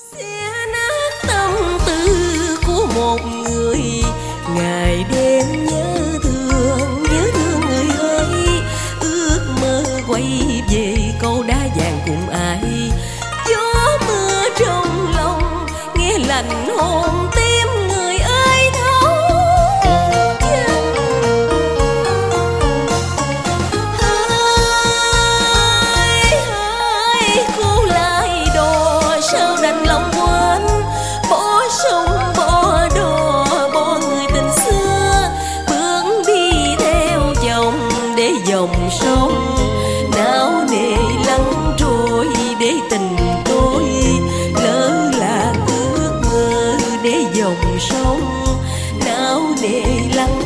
Xé nát tâm tư của một người, ngày đêm nhớ thương người ơi. Ước mơ quay về câu đá vàng cùng ai, gió mưa trong lòng nghe lạnh hồn tim người ơi thấu chân. Hỡi cô lại đò sao đành lòng quên, bỏ sông bỏ đò bỏ người tình xưa, bước đi theo dòng để dòng sông não nề lăn trôi, để tình tôi lỡ là ước mơ, để dòng sông não nề lăn